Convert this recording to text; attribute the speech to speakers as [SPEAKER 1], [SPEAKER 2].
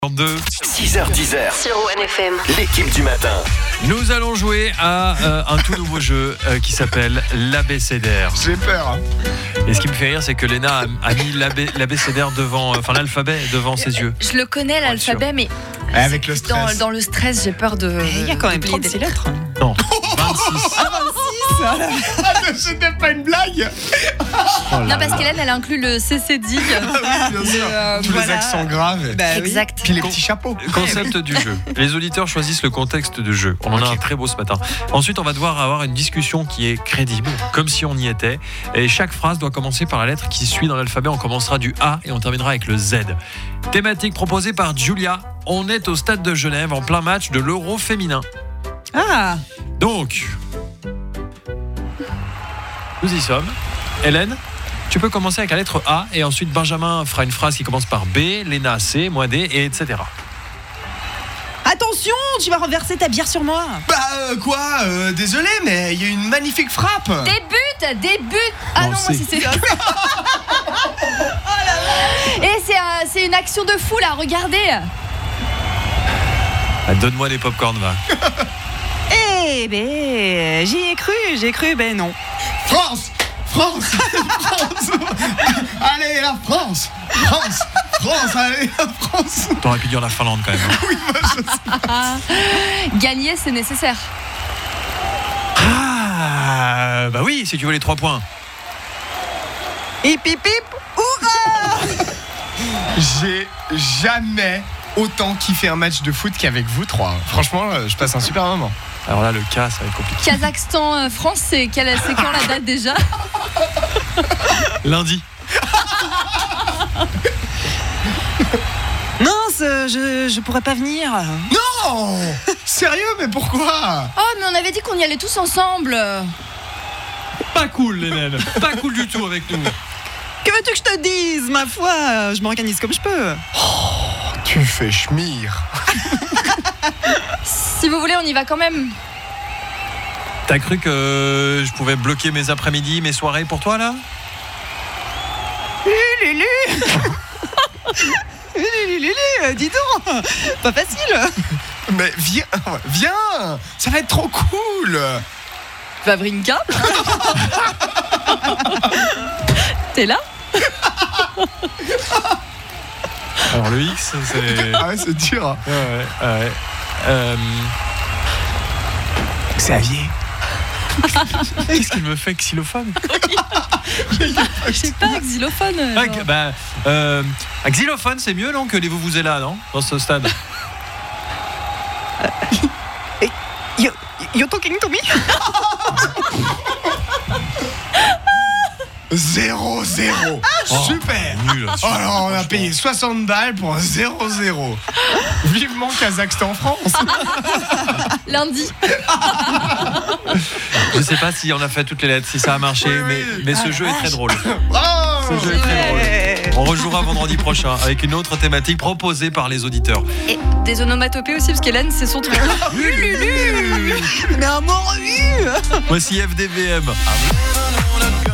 [SPEAKER 1] 6h10
[SPEAKER 2] sur ONFM.
[SPEAKER 1] l'équipe du matin.
[SPEAKER 3] Nous allons jouer à un tout nouveau jeu qui s'appelle l'abécédaire.
[SPEAKER 4] J'ai peur.
[SPEAKER 3] Et ce qui me fait rire, c'est que Léna a mis l'abécédaire devant, l'alphabet devant ses yeux.
[SPEAKER 5] Je le connais l'alphabet, mais
[SPEAKER 4] Avec le stress.
[SPEAKER 5] dans le stress, j'ai peur de.
[SPEAKER 6] Il y a quand même 36 lettres.
[SPEAKER 3] Non, 26.
[SPEAKER 4] C'était pas une blague.
[SPEAKER 5] Non, parce qu'Hélène, elle inclut le CCD.
[SPEAKER 4] Bien sûr. Tous les accents graves.
[SPEAKER 5] Exact.
[SPEAKER 4] Puis les petits chapeaux.
[SPEAKER 3] Concept du jeu. Les auditeurs choisissent le contexte du jeu. On en a un très beau ce matin. Ensuite, on va devoir avoir une discussion qui est crédible, comme si on y était. Et chaque phrase doit commencer par la lettre qui suit dans l'alphabet. On commencera du A et on terminera avec le Z. Thématique proposée par Julia. On est au stade de Genève en plein match de l'Euro féminin.
[SPEAKER 6] Ah,
[SPEAKER 3] Donc, nous y sommes. Hélène, tu peux commencer avec la lettre A et ensuite Benjamin fera une phrase qui commence par B, Léna C, moi D, et etc.
[SPEAKER 6] attention, tu vas renverser ta bière sur moi.
[SPEAKER 4] Désolé, mais il y a une magnifique frappe.
[SPEAKER 5] Des buts. Ah non, moi
[SPEAKER 3] c'est-
[SPEAKER 5] c'est ça. Et c'est une action de fou là, regardez.
[SPEAKER 3] Ah, donne-moi les pop-corn, va.
[SPEAKER 6] Eh ben, j'y ai cru, ben non.
[SPEAKER 4] France. Allez, la France. Allez, la France.
[SPEAKER 3] T'aurais pu dire la Finlande quand même.
[SPEAKER 5] Gagner, c'est nécessaire.
[SPEAKER 3] Ah, bah oui, si tu veux les 3 points.
[SPEAKER 6] Hip hip hip, hurrah.
[SPEAKER 4] J'ai jamais autant kiffé un match de foot qu'avec vous trois. Franchement, je passe un super moment.
[SPEAKER 3] Alors là, le cas, ça va être compliqué.
[SPEAKER 5] Kazakhstan, France, c'est quand la date déjà?
[SPEAKER 3] Lundi.
[SPEAKER 6] Mince, je pourrais pas venir.
[SPEAKER 4] Non. Sérieux, mais pourquoi?
[SPEAKER 5] Oh, mais on avait dit qu'on y allait tous ensemble.
[SPEAKER 3] Pas cool, Hélène. Pas cool du tout avec nous.
[SPEAKER 6] Que veux-tu que je te dise, ma foi? Je m'organise comme je peux.
[SPEAKER 4] Tu fais schmire.
[SPEAKER 5] Si vous voulez, on y va quand même.
[SPEAKER 3] T'as cru que je pouvais bloquer mes après-midi, mes soirées pour toi, là?
[SPEAKER 6] Lulu. Lulu, dis donc, pas facile.
[SPEAKER 4] Mais viens. Ça va être trop cool.
[SPEAKER 5] Vavrinka. T'es là?
[SPEAKER 3] Alors le X, c'est...
[SPEAKER 4] Ah ouais, c'est dur. Hein.
[SPEAKER 3] Ouais.
[SPEAKER 4] Xavier.
[SPEAKER 3] Qu'est-ce qu'il me fait, xylophone?
[SPEAKER 5] Je sais pas, xylophone.
[SPEAKER 3] Xylophone, c'est mieux, non, que les vuvuzelas, non, dans ce stade?
[SPEAKER 6] You talking to me?
[SPEAKER 4] 0-0. Super.
[SPEAKER 3] Nul.
[SPEAKER 4] Alors on a payé 60 balles pour un 0-0. Vivement Kazakhstan-France.
[SPEAKER 5] Lundi.
[SPEAKER 3] Je sais pas si on a fait toutes les lettres, si ça a marché, mais ce jeu est très drôle.
[SPEAKER 4] Oh,
[SPEAKER 3] Ce jeu est très drôle. On rejouera vendredi prochain avec une autre thématique proposée par les auditeurs.
[SPEAKER 5] Et des onomatopées aussi, parce qu'Hélène, c'est son truc.
[SPEAKER 6] Mais un mort
[SPEAKER 3] Voici FDVM.